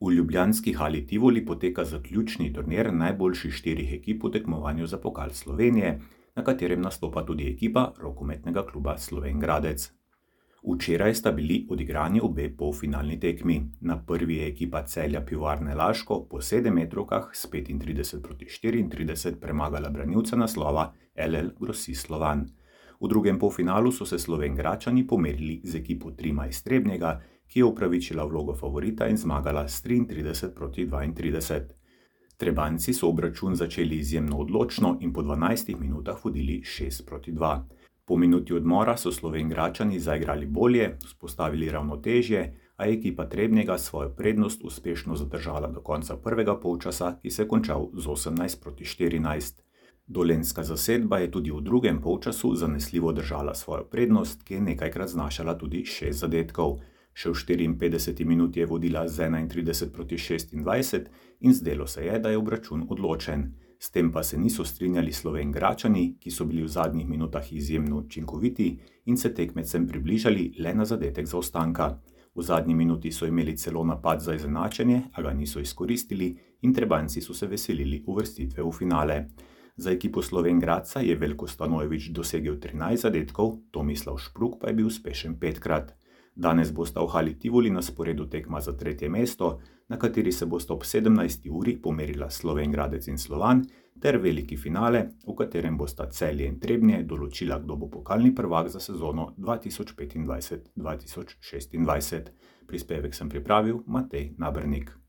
V ljubljanski hali Tivoli poteka zaključni turnir najboljših 4 ekip v tekmovanju za pokal Slovenije, na katerem nastopa tudi ekipa rokometnega kluba Slovenj Gradec. Včeraj sta bili odigrani obe polfinalni tekmi. Na prvi je ekipa Celja Pivovarne Laško po 7-metrovkah s 35-34 premagala branilca naslova LL Grosist Slovan. V drugem polfinalu so se Slovenjgračani pomerili z ekipo Trima iz Trebnjega, ki je upravičila vlogo favorita in zmagala s 33-32. Trebanjci so obračun začeli izjemno odločno in po 12 minutah vodili 6-2. Po minuti odmora so Slovenjgračani zaigrali bolje, vzpostavili ravnotežje, a je ekipa Trebnjega svojo prednost uspešno zadržala do konca prvega polčasa, ki se je končal z 18-14. Dolenjska zasedba je tudi v drugem polčasu zanesljivo držala svojo prednost, ki je nekajkrat znašala tudi 6 zadetkov. Še v 54 minuti je vodila z 31-26 in zdelo se je, da je obračun odločen. S tem pa se niso strinjali Slovenjgračani, ki so bili v zadnjih minutah izjemno učinkoviti in se tekmecem približali le na zadetek zaostanka. V zadnji minuti so imeli celo napad za izenačenje, a ga niso izkoristili in Trebanjci so se veselili uvrstitve v finale. Za ekipo Slovenjgradca je Veljko Stanojević dosegel 13 zadetkov, Tomislav Špruk pa je bil uspešen 5-krat. Danes bosta v hali Tivoli na sporedu tekma za 3. mesto, na kateri se bosta ob 17. uri pomerila Slovenj Gradec in Slovan, ter veliki finale, v katerem bosta Celje in Trebnje določila, kdo bo pokalni prvak za sezono 2025-2026. Prispevek sem pripravil Matej Nabernik.